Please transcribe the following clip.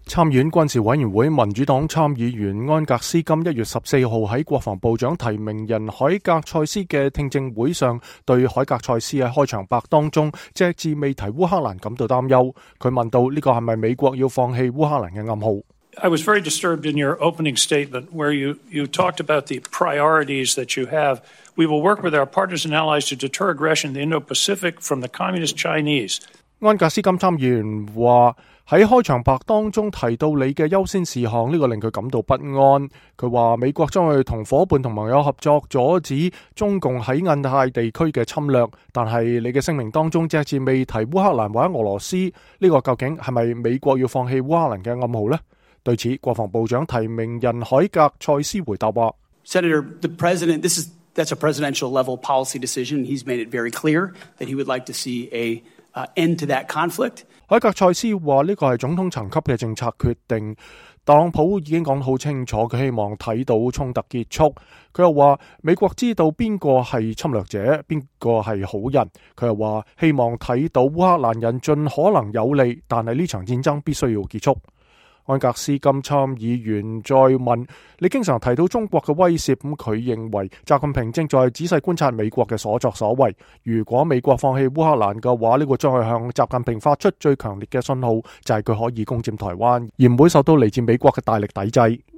參院軍事委員會民主黨參議員安格斯金1月14號喺國防部長提名人海格塞斯嘅聽證會上，對海格塞斯喺開場白當中隻字未提烏克蘭感到擔憂。佢問到呢個係咪美國要放棄烏克蘭嘅暗號 ？I was very disturbed in your opening statement where you talked about the priorities that you have. We will work with our partners and allies to deter aggression in the Indo-Pacific from the communist Chinese. 安格斯金參議員話喺開場白當中提到你嘅優先事項，呢個令佢感到不安。佢話美國將會同伙伴同盟友合作，阻止中共喺印太地區嘅侵略。但係你嘅聲明當中隻字未提烏克蘭或者俄羅斯，呢個究竟係咪美國要放棄烏克蘭嘅暗號呢？對此，國防部長提名人海格塞斯回答話 ：Senator, the president, that's a presidential level policy decision. He's made it very clear that he would like to see a end to that conflict. 海格塞斯話呢個係總統層級嘅政策決定，特朗普已經講得好清楚，佢希望睇到衝突結束。佢又話美國知道邊個係侵略者，邊個係好人。佢又話希望睇到烏克蘭人盡可能有利，但係呢場戰爭必須要結束。安格斯金參議員再問：你經常提到中國嘅威脅，咁佢認為習近平正在仔細觀察美國嘅所作所為。如果美國放棄烏克蘭嘅話，呢個將係向習近平發出最強烈嘅信號，就係佢可以攻佔台灣，而唔會受到嚟自美國嘅大力抵制。